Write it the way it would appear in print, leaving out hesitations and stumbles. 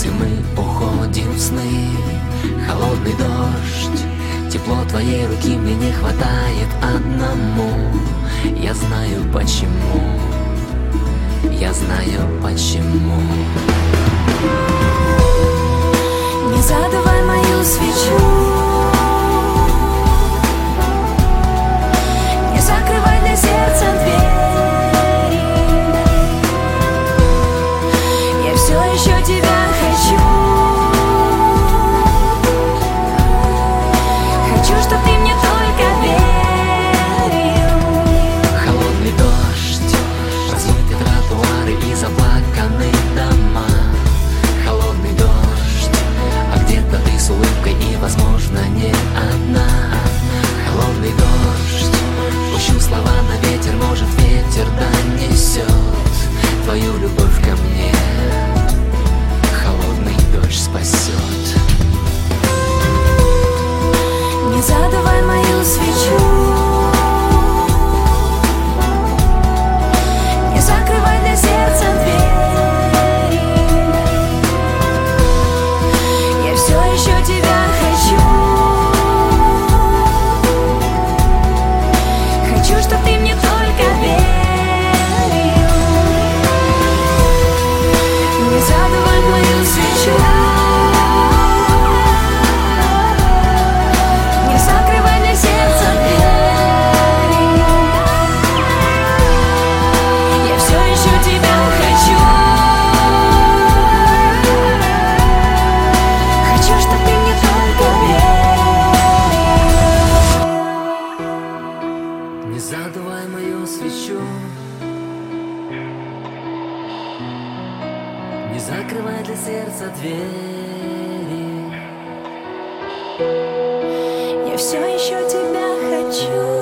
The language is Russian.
ночью мы уходим в сны. Холодный дождь, тепло твоей руки мне не хватает одному. Я знаю почему, я знаю почему. Не задувай мою свечу, не закрывай для сердца двери. Я все еще тебя хочу. Хочу, чтоб ты мне только верил. Холодный дождь, размытые тротуары и заплаканные дома. Холодный дождь, а где-то ты с улыбкой и, возможно, не одна. Холодный дождь, пущу слова на ветер, может ветер донесет твою любовь ко мне. Холодный дождь спасет. Не задувай мою свечу, не закрывай для сердца двери. Я все еще тебя хочу. Хочу, чтоб ты мне только верил. Не задувай мою свечу, не закрывай для сердца двери. Я все еще тебя хочу. Хочу, чтоб ты мне только верил. Не задувай мою свечу, не закрывай для сердца двери. Я все еще тебя хочу.